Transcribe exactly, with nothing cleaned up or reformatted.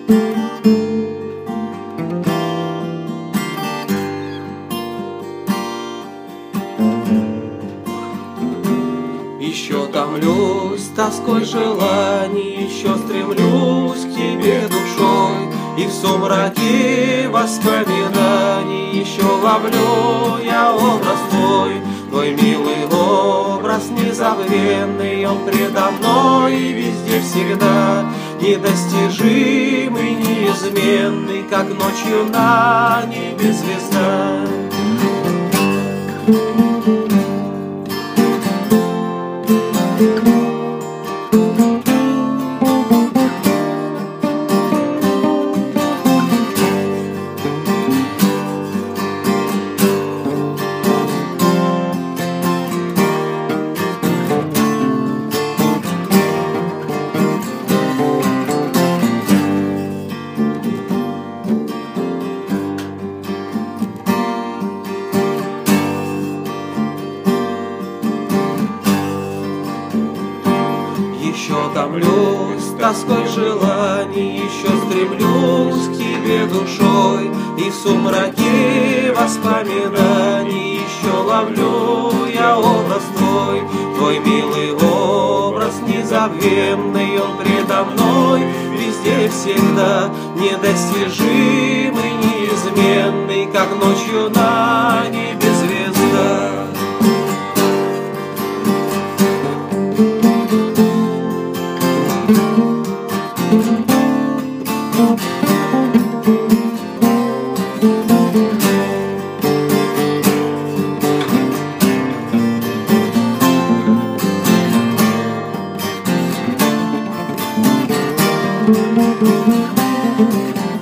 Еще томлюсь тоской желаний, еще стремлюсь к тебе душой, и в сумраке воспоминаний еще ловлю я образ твой. Твой милый образ незабвенный, он предо мной везде всегда, недостижимый, неизменный, как ночью на небе звезда. Еще томлюсь тоской желаний, еще стремлюсь к тебе душой, и в сумраке воспоминаний еще ловлю я образ твой. Твой милый образ незабвенный, он предо мной везде всегда, недостижимый, неизменный, как ночью на небе звезда. Thank you.